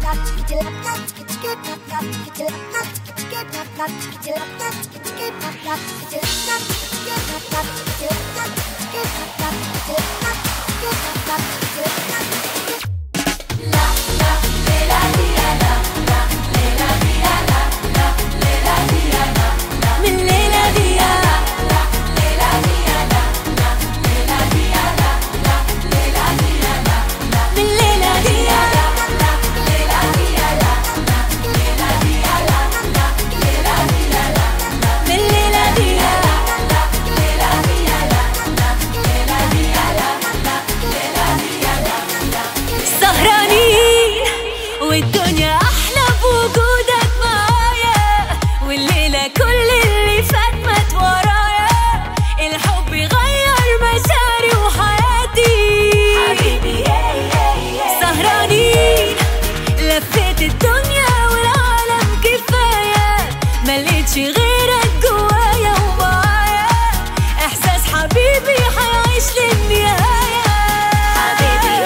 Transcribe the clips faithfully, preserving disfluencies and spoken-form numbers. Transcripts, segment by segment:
والدنيا أحلى بوجودك معايا، والليلة كل اللي فات مات ورايا. الحب غير مشاعري وحياتي حبيبي، سهرانين لفيت الدنيا والعالم كفاية، ملقتش غيرك جوايا ومعايا. إحساس حبيبي حيعيش للنهاية حبيبي.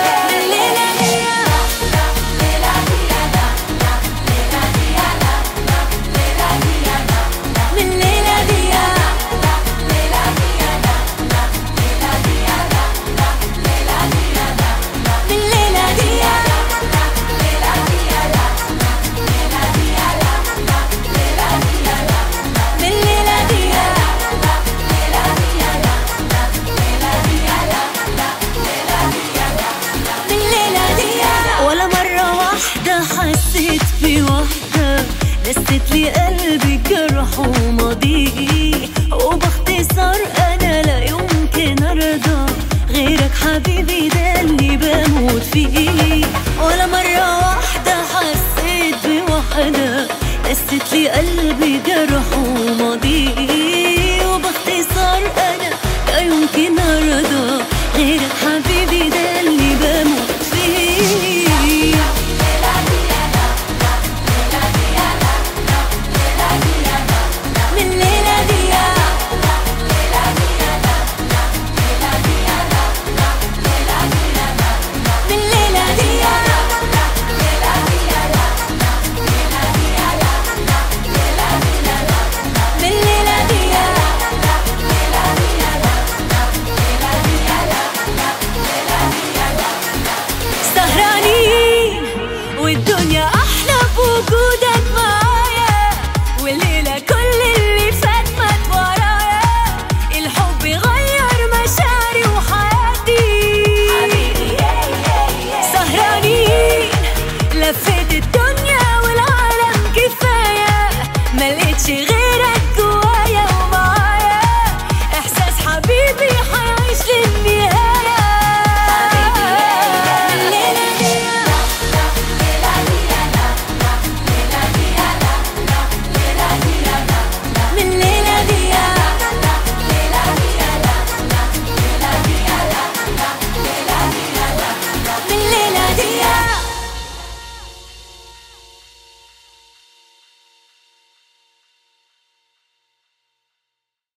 حسيت بوحدة لست لي قلبي جرح وماضيه، وباختصار أنا لا يمكن أرضى غيرك حبيبي، ده اللي بموت فيه. ولا مرة واحدة حسيت بوحدة لست لي قلبي جرح